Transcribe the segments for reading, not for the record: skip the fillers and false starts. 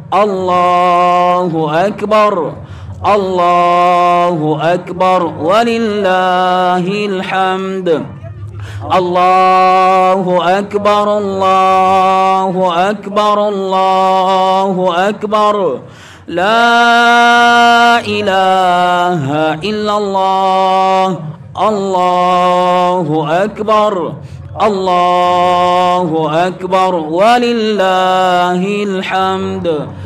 الله أكبر الله أكبر ولله الحمد الله أكبر الله أكبر الله أكبر لا إله إلا الله الله أكبر الله أكبر ولله الحمد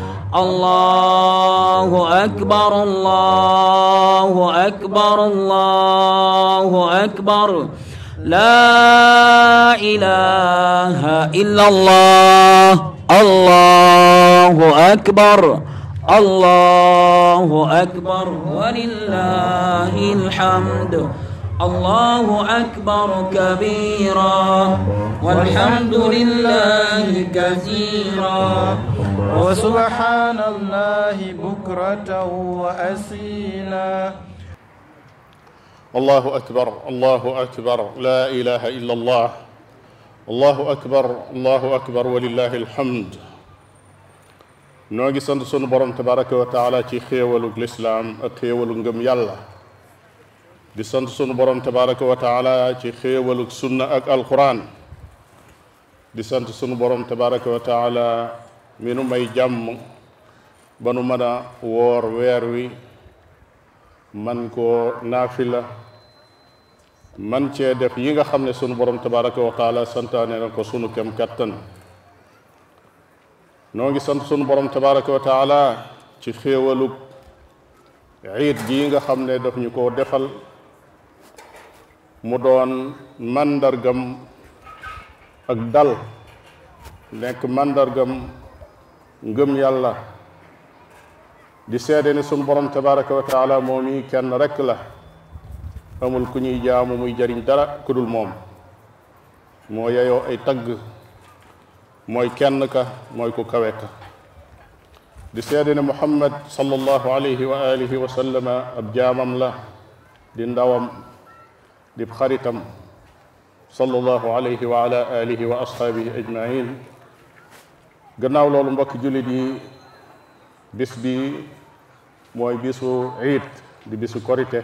الله أكبر الله أكبر الله أكبر لا إله إلا الله الله أكبر الله أكبر ولله الحمد الله أكبر كبيرا والحمد لله كثيرا وسبحان الله بكرة وأصيلا الله أكبر الله أكبر لا إله إلا الله الله أكبر ولله الحمد نوغي سند سن بروم تبارك وتعالى ci xéewalug lislaam ak xéewalug ngëm yàlla di sant sunu borom tabaraka wa taala ci xéewalug sunna ak alquran di sant sunu borom tabaraka wa taala mi nu may jàmm ba nu mën a woor weer wi man koo naafila man cee def yi nga xam ne sunu borom tabaraka wa taala santaane na ko sunu kem kattan noo ngi sant sunu borom tabaraka wa taala ci xéewalug iid gi nga xam ne daf ñu koo defal mu doon màndargam ak dal nekk màndargam ngëm yàlla di seede ne sunu borom tabaraka wa taala moom yi kenn rekk la amul ku ñuy jaamu muy jariñ dara ku dul moom moo yeyoo ay tagg mooy kenn ka mooy ku kawe ka di seede ne muhammad sallallahu alayhi wa alihi wa sallama ab jaamam la di ndawam di xaritam sallallahu alayhi wa ala alihi wa ashaabihi ajmain gannaaw loolu mbokk jullit yi bis bi mooy bisu iid di bisu korite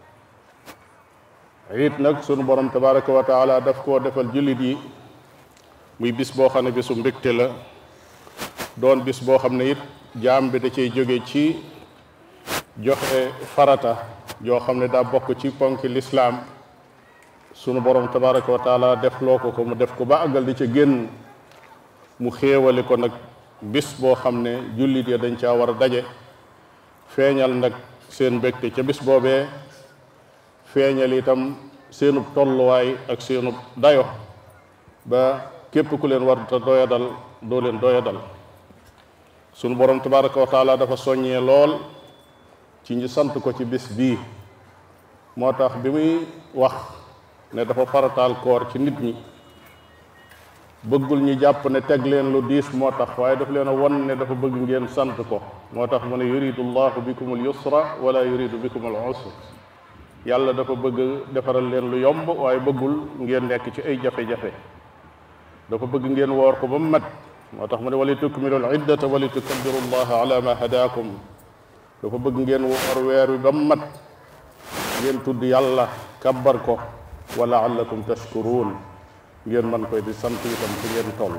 iid nag sunu borom tabaraka wa taala daf koo defal jullit yi muy bis boo xam ne bisu mbégte la doon bis boo xam ne it jaam bi da cay jóge ci joxe farata joo xam ne daa bokk ci ponki lislaam sunu borom tabaraka wa taala def loo ko mu def ko ba àggal di ca génn mu xéewale ko nag bis boo xam ne jullit ya dañ caa war a daje feeñal nag seen mbégte ca bis boobee feeñal itam seenub tolluwaay ak seenub dayo ba képp ku leen war ta doyadal doo leen doyadal sunu borom tabaraka wa taala dafa soññee lool ci ñi sant ko ci bis bii moo tax bi muy wax ne dafa farataal koor ci nit ñi bëggul ñu jàpp ne teg leen lu diis moo tax waaye daf leen a won ne dafa bëgg ngeen sant ko moo tax mu ne yuridu llahu bikum al yusra wala yuridu bikum al usra yàlla dafa bëgg defaral leen lu yomb waaye bëggul ngeen nekk ci ay jafe-jafe dafa bëgg ngeen woor ko ba mu mat moo tax mu ne wali tukmilu al iddata wali tukabbiru llaha ala ma hadakum dafa bëgg ngeen woor weer wi ba mu mat ngeen tudd yàlla kabbar ko wa laallakum tashkuruun ngeen man koy di sant itam fu ngeen toll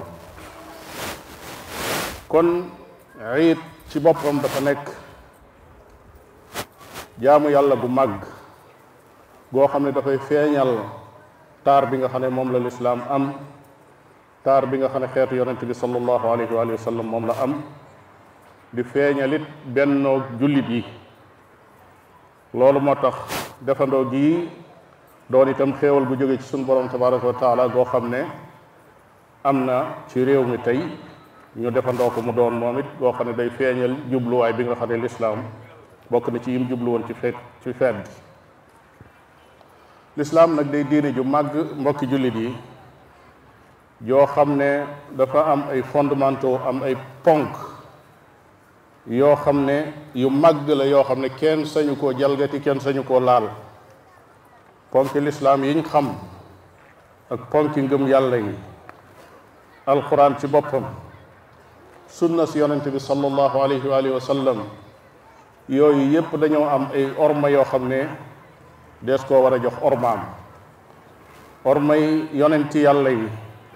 kon iid ci boppam dafa nekk jaamu yàlla gu màgg goo xam ne dafay feeñal taar bi nga xam ne moom la lislaam am taar bi nga xam ne xeetu yonente bi sallallahu alayhi wa sallam moom la am di feeñalit bennoo jullit yi loolu moo tax defandoo gii doon itam xéewal gu jóge ci suñu borom tabaraka wa taala goo xam ne am na ci réew mi tey ñu defandoo ko mu doon moom it goo xam ne day feeñal jubluwaay bi nga xam ne lislaam bokk na ci yim jublu woon ci feet bi lislaam nag day diine ju màgg mbokki jullit yi yoo xam ne dafa am ay fondamentaux am ay ponk yoo xam ne yu màgg la yoo xam ne kenn sañu koo jalgati kenn sañu koo laal ponki lislaam yiñ xam ak ponki ngëm yàlla yi alquran ci boppam sunna si yonente bi sallallahu alayhi wa alihi wa sallam yooyu yépp dañoo am ay orma yoo xam ne dees koo war a jox ormaam ormay yonenti yàlla yi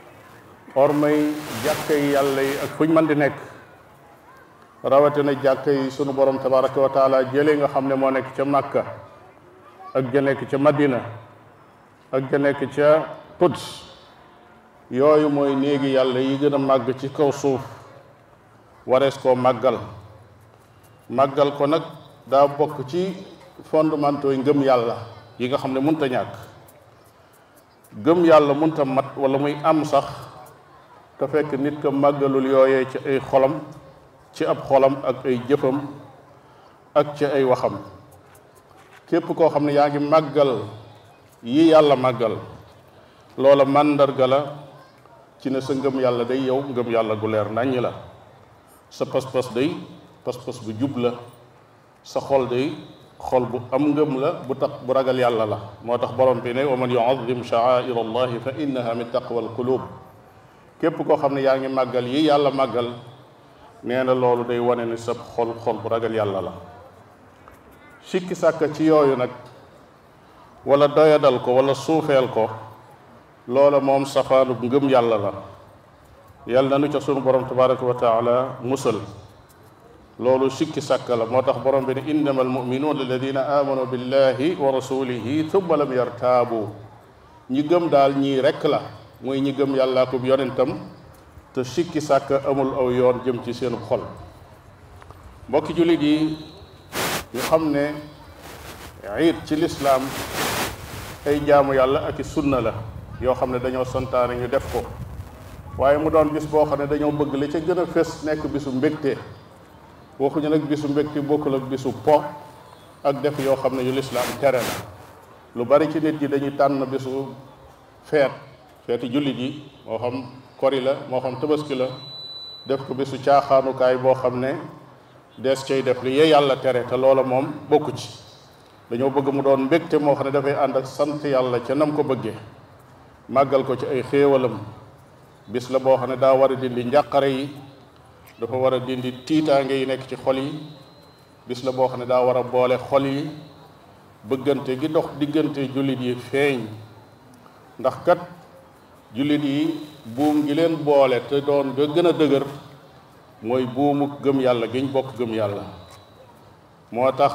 ormay jàkka yi yàlla yi ak fuñ mën di nekk rawatina jàkka yi sunu borom tabaraka wa taala jëlee nga xam ne moo nekk ca Makka ak ja nekk ca Madina ak ja nekk ca Quds yooyu mooy néegi yàlla yi gën a màgg ci kaw suuf warees koo màggal ko nag daa bokk ci fondamentaux yi ngëm yàlla yi nga xam ne munta ñàkk gëm yàlla munta mat wala muy am sax te fekk nit ka màggalul yooyee ci ay xolam ci ab xolam ak ay jëfam ak ci ay waxam képp koo xam ne yaa ngi màggal yi yàlla màggal loola màndarga la ci ne sa ngëm yàlla day yow ngëm yàlla gu leer naññ la sa pas-pas day pas-pas bu jub la sa xol day xol bu am ngëm la bu ragal yàlla la moo tax borom bi ne wa man yuazim sha'air allahi fa innaha min taqwa alqulub képp koo xam ne yaa ngi màggal yi yàlla màggal nee na loolu day wane ni sa xol bu ragal yàlla la sikki sàkka ci yooyu nag wala doyadal ko wala suufeel ko loola moom safaanu ngëm yàlla la yàlla na nu ca sunu borom tabaraka wa taala musal loolu sikki sàkka la moo tax borom bi ne innama almuminuuna alladina amanu billahi wa rasulihi thumma lam yartaabu ñi gëm daal ñii rekk la muy ñi gëm yàllaa ko yonentam te sikki sàkka amul aw yoon jëm ci seen xol mbokki jullit yi ñu xam ne iid ci lislaam ay jaamu yàlla ak i sunna la yoo xam ne dañoo santaane ñu def ko waaye mu doon bis boo xam ne dañoo bëgg la ca gën a fës nekk bisu mbégte waxuñu nag bisu mbégte bokkul ak bisu po ak def yoo xam ne yu lislaam tere na lu bari ci nit ñi dañuy tànn bisu feeti jullit yi moo xam kori la moo xam tabaski la def ko bisu caaxaanukaay boo xam ne dees cay def li yee yàlla tere te loola moom bokku ci dañoo bëgg mu doon mbégte moo xam ne dafay ànd ak sant yàlla ca nam ko bëggee màggal ko ci ay xéewalam bis la boo xam ne daa war a dindi njàqare yi dafa war a dindi tiitaange yi nekk ci xol yi bis la boo xam ne daa war a boole xol yi bëggante gi dox diggante jullit yi feeñ ndax kat jullit yi buum gi leen boole te doon nga gën a dëgër mooy buumu gëm yàlla giñ bokk gëm yàlla moo tax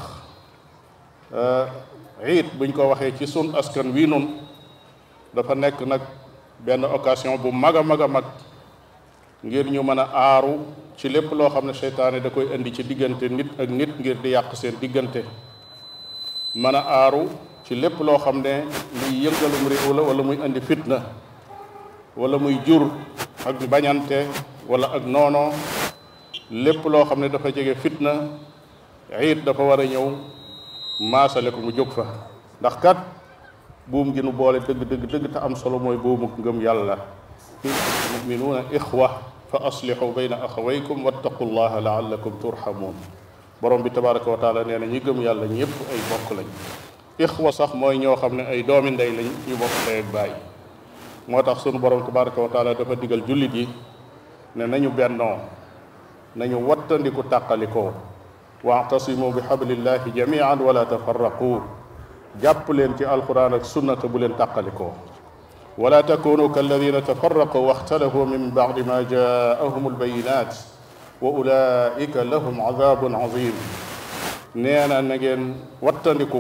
iid buñ ko waxee ci sun askan wii nun dafa nekk nag benn occasion bu mag a mag a mag ngir ñu mën a aaru ci lépp loo xam ne seytaane da koy indi ci diggante nit ak nit ngir di yàq seen diggante mën a aaru ci lépp loo xam ne luy yëngalum réew la wala muy indi fitna wala muy jur ak bañante wala ak noono lépp loo xam ne dafa jege fitna iid dafa war a ñëw maasale ko mu jóg fa ndax kat buum gi nu boole dëgg te am solo mooy buumu ngëm yàlla muminuuna ixwa fa aslihu bayna axawaykum wattaqu llaha laallakum turhamuun borom bi tabaraka wa taala nee na ñi gëm yàlla ñëpp ay bokk lañ ixwa sax mooy ñoo xam ne ay doomi ndey lañ ñu bokk ndey ak baay moo tax sunu borom tabaraka wa taala dafa digal jullit yi ne nañu bennoo nañu wattandiku tàqalikoo waatasimu bi hablillahi jamian wala tafarraqu jàpp leen ci alquran ak sunnata bu leen tàqalikoo wala takunu kalladina tafarraqu waxtalafu min bacdi ma jaahum albayinat wa ulaika lahum adabun azim nee na ngeen wattandiku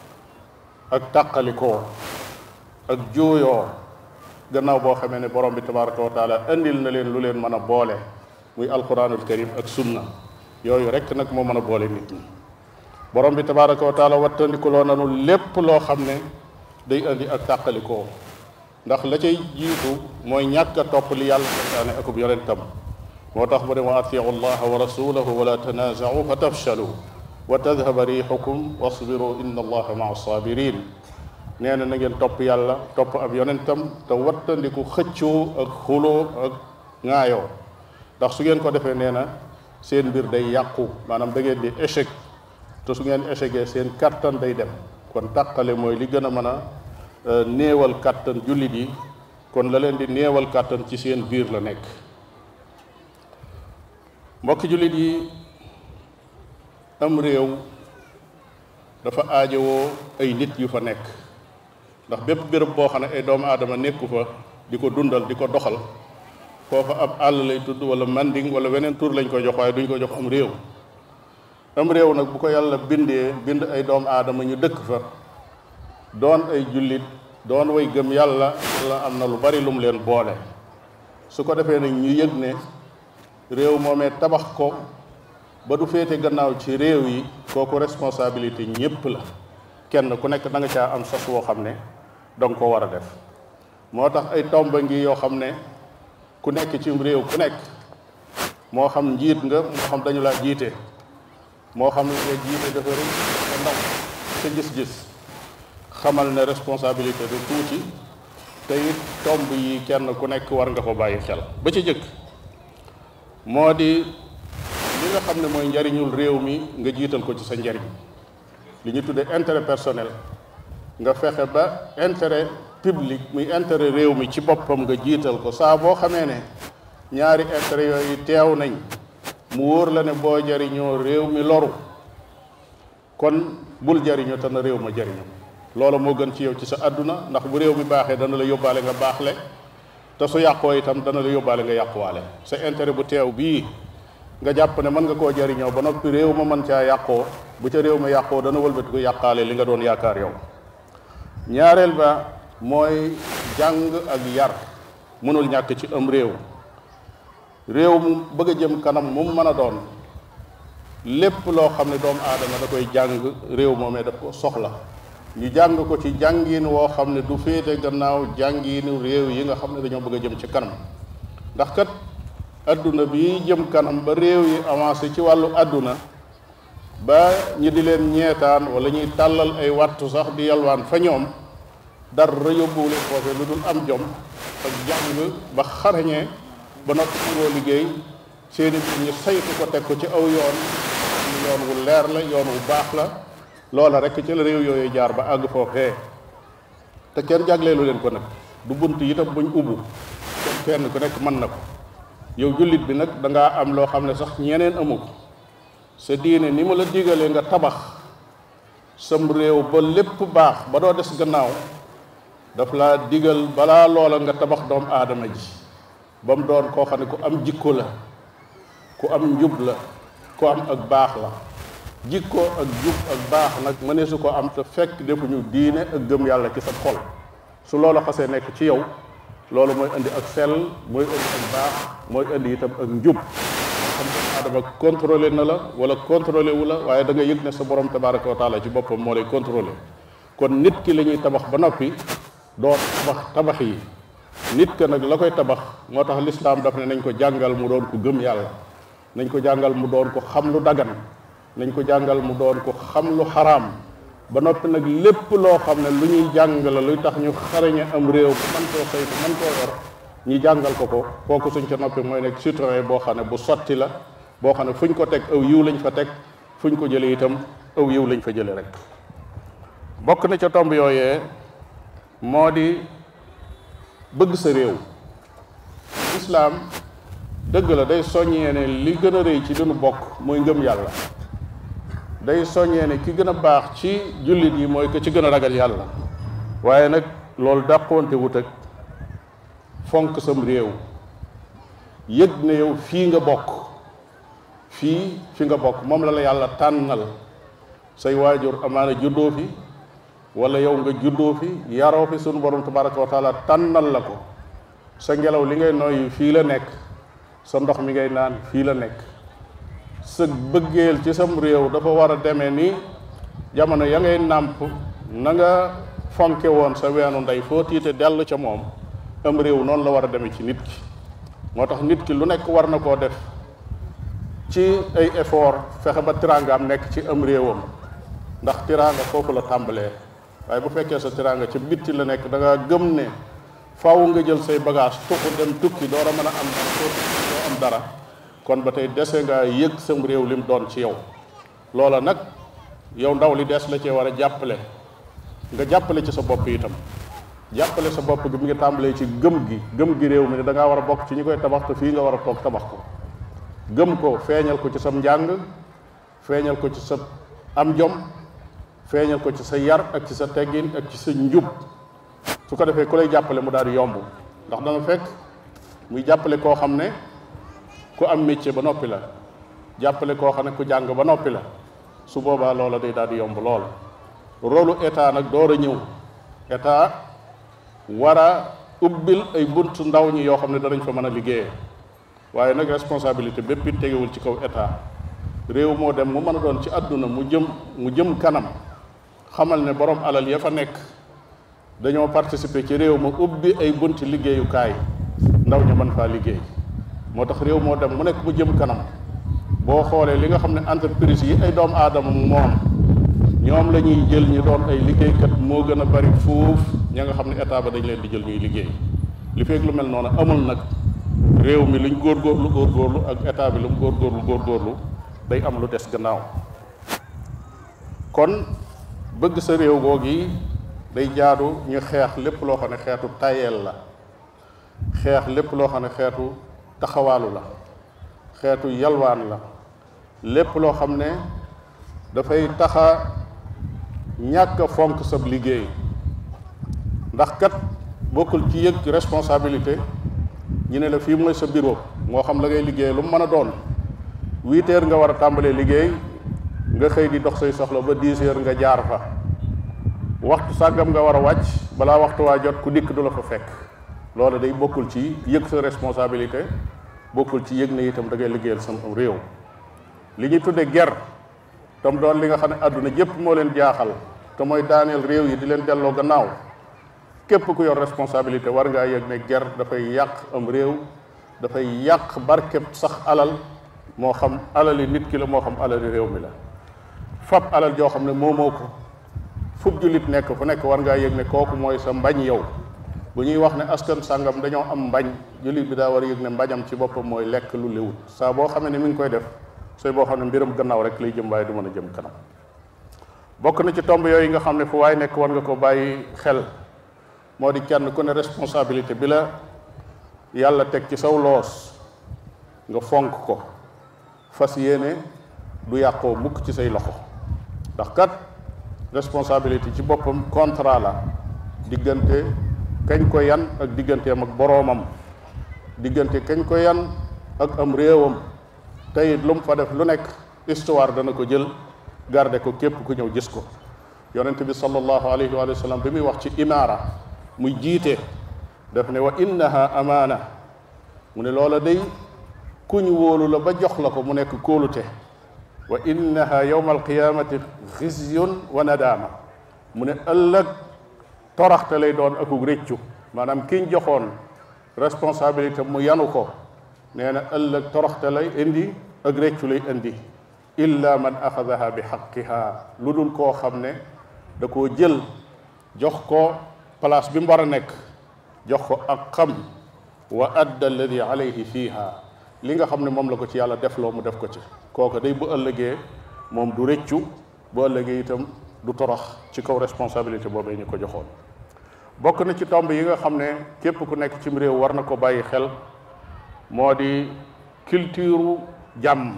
ak tàqalikoo ak juuyoo gannaaw boo xamee ne borom bi tabaraka wa taala andil na leen lu leen mën a boole muy alquranul karim ak sunna yooyu rek nag moo mën a boole nit ñi borom bi tabaraka wa taala wattandikuloo nanu lépp loo xam ne day andi ak tàqalikoo ndax la cay jiitu mooy ñàkk a topp li yàlla santaane akub yonentam moo tax mu ne wa atiu allaha wa rasulahu wala tanaazau fa tafshalu wa tadhaba riixukum wasbiru inna allaha maa sabirin nee na ngeen topp yàlla topp ab yonentam te wattandiku xëccoo ak xuloo ak ŋaayoo ndax su ngeen ko defee nee na seen mbir day yàqu maanaam da ngeen di échec te su ngeen échecgee seen kattan day dem kon tàqale mooy li gën a mën a néewal kattan jullit yi kon la leen di néewal kattan ci seen biir la nekk mbokki jullit yi, am réew dafa aajowoo ay nit yu fa nekk, ndax bépp béréb boo xam ne ay doomu aadama nekku fa di ko dundal di ko doxal, foofa ab àll lay tudd wala manding wala weneen tur lañ koy jox, waaye duñ ko jox am réew. am réew nag bu ko yàlla bindee bind ay doomu aadama ñu dëkk fa doon ay jullit doon way gëm yàlla am na lu bari lum leen boole. su ko defee nag ñu yëg ne réew moomee tabax ko ba du féete gannaaw ci réew yi, kooku responsabilité ñépp la. kenn ku nekk da nga caa am sas woo xam ne danga ko war a def. moo tax ay tomba ngi yoo xam ne ku nekk ci réew ku nekk, moo xam njiit nga moo xam dañu laa jiite, moo xam ne nga jiite dafa rëy sa ndaw sa gis-gis, xamal ne responsabilité du tuuti, te it tomb yi kenn ku nekk war nga ko bàyyi xel. ba ci jëkk moo di li nga xam ne mooy njariñul réew mi nga jiital ko ci sa njariñ, li ñu tuddee intérêt personnel, nga fexe ba intérêt public muy intérêt réew mi ci boppam nga jiital ko. saa boo xamee ne ñaari intérêt yooyu teew nañ, mu wóor la ne boo jariñoo réew mi loru, kon bul jariñu te na réew ma jariñu. loolu moo gën ci yow ci sa àdduna, ndax bu réew mi baaxee dana la yóbbaale nga baaxle, te su yàqoo itam dana la yóbbaale nga yàquwaale. sa intérêt bu teew bii nga jàpp ne mën nga koo jariñoo ba noppi réew ma mën caa yàqoo, bu ca réew ma yàqoo dana wëlbati ko yàqaale li nga doon yaakaar yow. ñaareel ba mooy jàng ak yar mënul ñàkk ci am réew. réew mu bëgg a jëm kanam mu mën a doon, lépp loo xam ne doomu aadama da koy jàng réew moomee daf ko soxla. ñu jàng ko ci jàngin woo xam ne du féete gannaaw jànginu réew yi nga xam ne dañoo bëgg a jëm ci kanam. ndax kat adduna bi jëm kanam ba réew yi avancé ci wàllu adduna, ba ñi di leen ñeetaan wala ñuy tàllal ay wattu sax di yalwaan fa ñoom, dara yóbbuwule foofe lu dul am jom ak jàng ba xarañee ba noppi ngoo liggéey seeni biir ñu saytu ko teg ko ci aw yoon wu leer la, yoon wu baax la. loola rek ci la réew yooyu jaar ba àgg foofee, te kenn jagleelu leen ko nag. du bunt itam buñ ubbu kenn ku nekk mën na ko. yow jullit bi nag dangaa am loo xam ne sax ñeneen amu ko. sa diine ni mu la digalee nga tabax sam réew ba lépp baax ba doo des gannaaw, daf laa digal balaa loola nga tabax doomu aadama ji ba mu doon koo xam ne ku am jikko la, ku am njub la, ku am ak baax la. jikko ak jub ak baax nag mëneesu ko am te fekk defuñu diine ak gëm yàlla ci sa xol. su loola xasee nekk ci yow, loolu mooy indi ak sell, mooy indi ak baax, mooy indi itam ak njub. xam nga adama contrôlé na la wala contrôlé wu la, waaye da nga yëg ne sa borom tabaraka wa taala ci boppam moo lay contrôlé. kon nit ki la ñuy tabax ba noppi doo tabax yi. nit ka nag la koy tabax moo tax lislaam daf ne nañ ko jàngal mu doon ko gëm yàlla, nañ ko jàngal mu doon ko xam lu dagan, nañ ko jàngal mu doon ko xam lu xaraam. ba noppi nag lépp loo xam ne lu ñuy jàng la luy tax ñu xarañe am réew bu mën koo saytu mën koo yor, ñi jàngal ko kooku suñ ca noppi mooy nekk citoyen boo xam ne bu sotti la, boo xam ne fuñ ko teg aw yiw lañ fa teg, fuñ ko jële itam aw yiw lañ fa jële rek. bokk na ca tomb yooyee moo di bëgg sa réew. islaam dëgg la day soññee ne li gën a rëy ci dunu bokk mooy ngëm yàlla. day soññee ne ki gën a baax ci jullit yi mooy que ci gën a ragal yàlla. waaye nag loolu dàqoonte wut ak fonk sam réew, yëg ne yow fii nga bokk, fi nga bokk moom la yàlla tànnal. say waajur amaana juddoo fi wala yow nga juddoo fi yaroo fi, sunu borom tabaraka wa taala tànnal la ko. sa ngelaw li ngay noyyi fii la nekk, sa ndox mi ngay naan fii la nekk. sa bëggeel ci sam réew dafa war a demee ni jamono ya ngay nàmp na nga fonke woon sa weenu ndey foo tiite dell ca moom. am réew noonu la war a demee ci nit ki. moo tax nit ki lu nekk war na koo def ci ay effort fexe ba tiraangaam nekk ci am réewam, ndax tiraanga foofu la tàmbalee. waaye bu fekkee sa tiraanga ci bitti la nekk, da nga gëm ne faaw nga jël say bagage tuxu dem tukki door a mën a am dara, doo am dara, kon ba tey dese nga yëg sam réew lim doon ci yow. loola nag yow ndaw li des la cee war a jàppale, nga jàppale ci sa bopp itam. jàppale sa bopp gi mu ngi tàmbalee ci gëm gi réew mi ne da ngaa war a bokk ci ñi koy tabax te fii nga war a toog tabax ko. gëm ko feeñal ko ci sa njàng, feeñal ko ci sa am jom, feeñal ko ci sa yar ak ci sa teggin ak ci sa njub. su ko defee ku lay jàppale mu daal di yomb, ndax danga fekk muy jàppale koo xam ne ku am métier ba noppi la, jàppale koo xam ne ku jàng ba noppi la. su boobaa loola day daal di yomb lool. rôlu état nag door a ñëw. état war a ubbil ay bunt ndaw ñi yoo xam ne danañ fa mën a liggéeyee, waaye nag responsabilité bépp it tegewul ci kaw état. réew moo dem mu mën a doon ci àdduna mu jëm kanam, xamal ne borom alal ya fa nekk dañoo participer ci réew ma ubbi ay bunti liggéeyukaay, ndaw ña mën faa liggéey. moo tax réew moo dem mu nekk mu jëm kanam, boo xoolee li nga xam ne entreprise yi ay doomu aadama moom ñoom la ñuy jël ñu doon ay liggéeykat moo gën a bari fuuf ña nga xam ne état ba dañ leen di jël ñuy liggéey. li fekk lu mel noonu amul nag, réew mi luñ góorgóorlu ak état bi lu mu góorgóorlu day am lu des gannaaw. kon bëgg sa réew googi day jaadu ñu xeex lépp loo xam ne xeetu tayeel la, xeex lépp loo xam ne xeetu taxawaalu la, xeetu yalwaan la, lépp loo xam ne dafay taxa ñàkk a fonk sab liggéey. ndax kat bokkul ci yëg responsabilité ñu ne la fii mooy sa bureau, moo xam la ngay liggéey lu mu mën a doon. 8 heures nga war a tàmbalee liggéey, nga xëy di dox say soxla ba 10 heures nga jaar fa. waxtu sàggam nga war a wàcc, balaa waxtu waa jot ku dikk du la fa fekk. loolu day bokkul ci yëg sa responsabilité, bokkul ci yëg ne itam da ngay liggéeyal sam réew. li ñuy tudde ger tam doon li nga xam ne àdduna jépp moo leen jaaxal, te mooy daaneel réew yi di leen delloo gannaaw. képp ku yor responsabilité war ngaa yëg ne ger dafay yàq am réew, dafay yàq barkeb sax alal, moo xam alali nit ki la moo xam alali réew mi la. fab alal joo xam ne moomoo ko, fub jullit nekk fu nekk war ngaa yëg ne kooku mooy sa mbañ yow. bu ñuy wax ne askan sàngam dañoo am mbañ, jullit bi daa war a yëg ne mbañam ci boppam mooy lekk lu léwut. saa boo xamee ne mi ngi koy def sooy boo xam ne mbiram gannaaw rek lay jëm waaye du mën a jëm kanam. bokk na ci tomb yooyu nga xam ne fu waay nekk war nga ko bàyyi xel, moo di kenn ku ne responsabilité bi la yàlla teg ci saw loos nga fonk ko, fas yéene du yàqoo mukk ci say loxo. ndax kat responsabilité ci boppam contrat la diggante kañ ko yan ak digganteem ak boroomam, diggante kañ ko yan ak am réewam. tey lu mu fa def lu nekk histoire dana ko jël garde ko képp ku ñëw gis ko. yonent bi sallallahu alayhi wa sallam bi muy wax ci imaara muy jiite daf ne wa innaha amaana, mu ne loola day ku ñu wóolu la ba jox la ko mu nekk kóolute. wa innaha yawma alqiyamati xizyun wa nadaama, mu ne ëllëg toraxte lay doon akuk réccu. maanaam kiñ joxoon responsabilité mu yanu ko, nee na ëllëg toroxte lay indi ak réccu lay indi. illa man axadaha bi xaqiha, lu dul koo xam ne da koo jël jox ko place bi mu war a nekk, jox ko ak xam. wa adda alladi alayhi fiiha, li nga xam ne moom la ko ci yàlla defloo mu def ko ci. kooku day bu ëllëgee moom du réccu, bu ëllëgee itam du torox ci kaw responsabilité boobee ñu ko joxoon. bokk na ci tomb yi nga xam ne képp ku nekk cim réew war na ko bàyyi xel, moo di culture jàmm.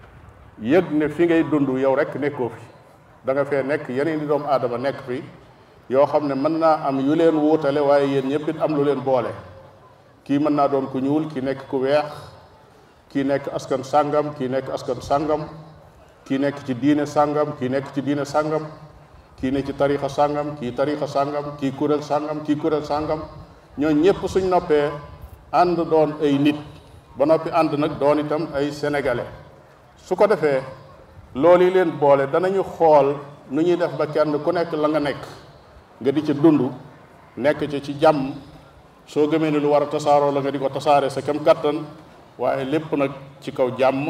yëg ne fi ngay dund yow rek nekkoo fi, da nga fee nekk yeneen di doomu aadama nekk fi yoo xam ne mën naa am yu leen wuutale, waaye yéen ñëpp it am lu leen boole. kii mën naa doon ku ñuul, kii nekk ku weex, kii nekk askan sàngam, kii nekk askan sàngam, kii nekk ci diine sàngam, kii nekk ci diine sàngam, kii ne ci tarixa sàngam, kii tarixa sàngam, kii kuréel sàngam, kii kuréel sàngam. ñoo ñëpp suñ noppee ànd doon ay nit, ba noppi ànd nag doon itam ay sénégalais. su ko defee loolu yi leen boole danañu xool nu ñuy def ba kenn ku nekk la nga nekk nga di ci dund, nekk ci jàmm. soo gëmee ne lu war a tasaaroo la nga di ko tasaare sa kem kàttan, waaye lépp nag ci kaw jàmm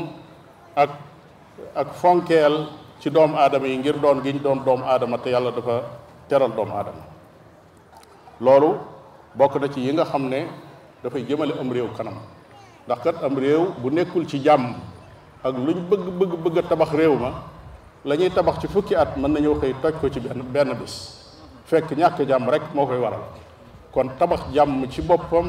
ak fonkeel ci doomu aadama yi ngir doon gi ñu doon doomu aadama te yàlla dafa teral doomu aadama. loolu bokk na ci yi nga xam ne dafay jëmale am réew kanam. ndax kat am réew bu nekkul ci jàmm ak luñ bëgg a tabax réew ma, la ñuy tabax ci fukki at mën nañoo xëy toj ko ci benn bis, fekk ñàkk jàmm rek moo koy waral. kon tabax jàmm ci boppam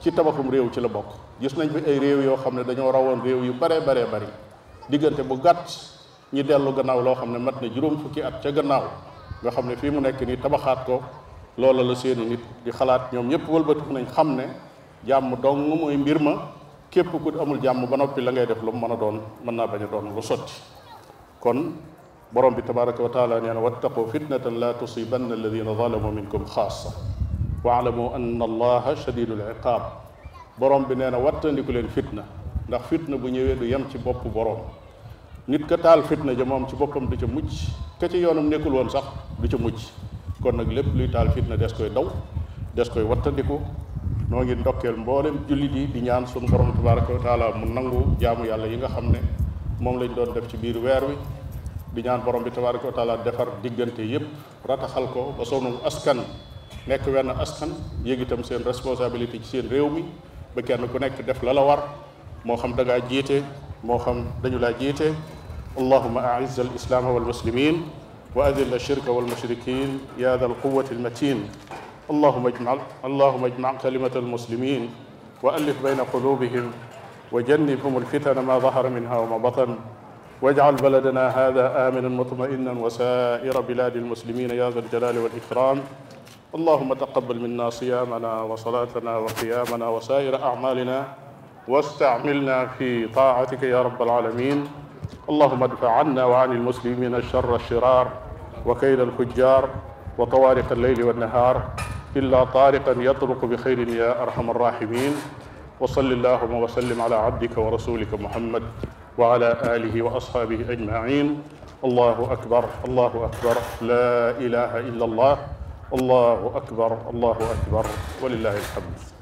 ci tabaxum réew ci la bokk. gis nañ fi ay réew yoo xam ne dañoo rawoon réew yu bare bari diggante bu gàtt ñi dellu gannaaw loo xam ne mat na juróom fukki at ca gannaaw nga xam ne fii mu nekk nii tabaxaat ko loola la seeni nit di xalaat ñoom ñëpp wëlbatiku nañ xam ne jàmm dong mooy mbir ma. képp ku amul jàmm ba noppi la ngay def lu mu mën a doon mën naa bañ a doon lu sotti. kon borom bi tabaraka wa taala nee na wattaqu fitnatan la tusibanna alladina zalamu minkum xaasa waalamu anna allaha shadidul iqaab. borom bi nee na wattandiku leen fitna ndax fitna bu ñëwee du yem ci bopp borom. nit ka taal fitna ja moom ci boppam du ca mucc ka ci yoonam nekkul woon sax du ca mucc. kon nag lépp luy taal fitna des koy daw des koy wattandiku. noo ngi ndokkeel mboolem jullit yi di ñaan sunu borom tabaraka wa taala mu nangu jaamu yàlla yi nga xam ne moom lañ doon def ci biir weer wi. di ñaan borom bi tabaraka wa taala defar diggante yépp rataxal ko ba sunu askan nekk wenn askan yéeg itam seen responsabilité ci seen réew mi ba kenn ku nekk def la la war moo xam da ngaa jiite moo xam dañu laa jiite. allahuma aiz al islaama wal muslimin wa adil al shirka wal mushrikin ya dal quwati al matin. اللهم اجمع كلمة المسلمين وألف بين قلوبهم وجنبهم الفتن ما ظهر منها وما بطن واجعل بلدنا هذا آمنا مطمئنا وسائر بلاد المسلمين يا ذا الجلال والإكرام. اللهم تقبل منا صيامنا وصلاتنا وقيامنا وسائر أعمالنا واستعملنا في طاعتك يا رب العالمين. اللهم ادفع عنا وعن المسلمين الشر الشرار وكيد الفجار وطوارق الليل والنهار إلا طارقا يطرق بخير يا أرحم الراحمين. وصل اللهم وسلم على عبدك ورسولك محمد وعلى آله وأصحابه أجمعين. الله أكبر الله أكبر لا إله إلا الله الله أكبر الله أكبر ولله الحمد.